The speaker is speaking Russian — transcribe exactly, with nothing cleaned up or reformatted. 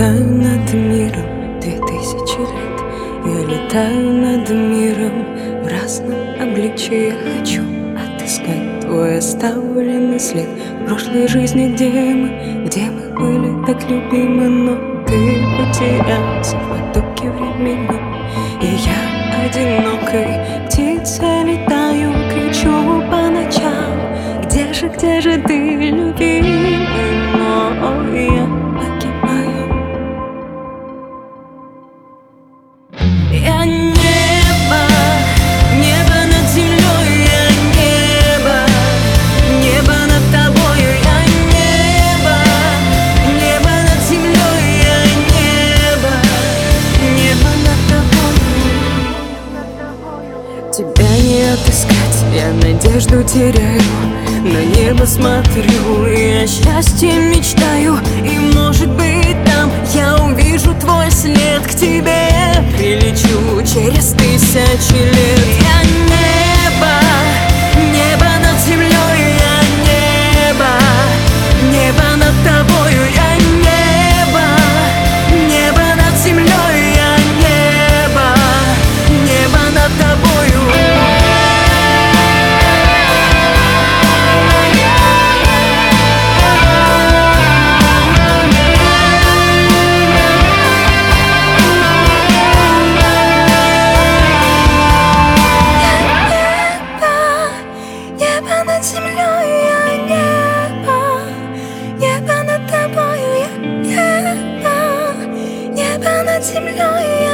летаю над миром две тысячи лет. Я летаю над миром в разном обличии. Я хочу отыскать твой оставленный след в прошлой жизни, где мы, где мы были так любимы. Но ты потерялся в потоке времени, и я одинокой птицей летаю, кричу по ночам: где же, где же ты, любимый мой? Я погибаю. Я небо, небо над землей, я небо, небо над тобою, я небо, небо над землей, я небо, небо над тобою. Тебя не отыскать, я надежду теряю, на небо смотрю, я счастье мечтаю, и может быть там я увижу твой след, к тебе прилечу через тысячи лет. Я небо, небо над землей, я небо, небо над тобою, я небо, небо над землей, я небо, небо над тобою. Над землей, я небо, небо над тобою, я небо, небо над землей.